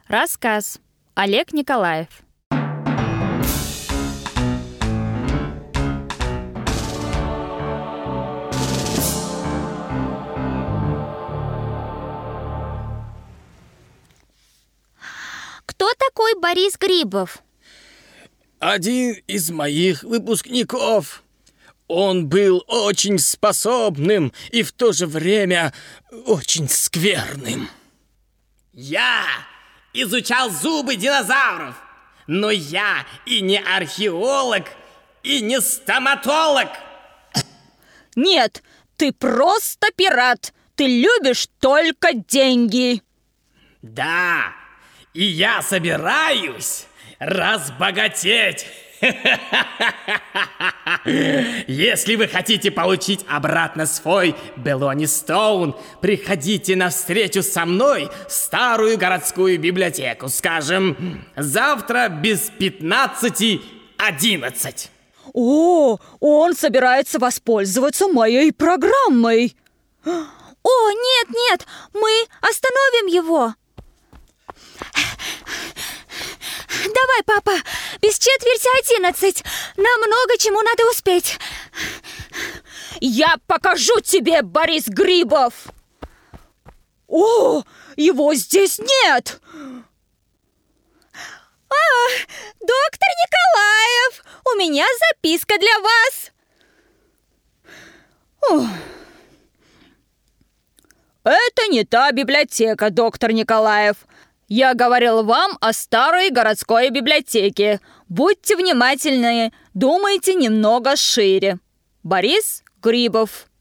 Рассказ. Олег Николаев. Кто такой Борис Грибов? Один из моих выпускников. Он был очень способным и в то же время очень скверным. Я изучал зубы динозавров, но я и не археолог, и не стоматолог. Нет, ты просто пират. Ты любишь только деньги. Да, и я собираюсь разбогатеть. Если вы хотите получить обратно свой Белони Стоун, приходите на встречу со мной в старую городскую библиотеку, скажем, завтра без 15:11. О, он собирается воспользоваться моей программой. О, нет, мы остановим его. Давай, папа, без 10:45. Нам много чему надо успеть. Я покажу тебе, Борис Грибов. О, его здесь нет. Доктор Николаев, у меня записка для вас. Это не та библиотека, доктор Николаев. Я говорил вам о старой городской библиотеке. Будьте внимательны, думайте немного шире. Борис Грибов.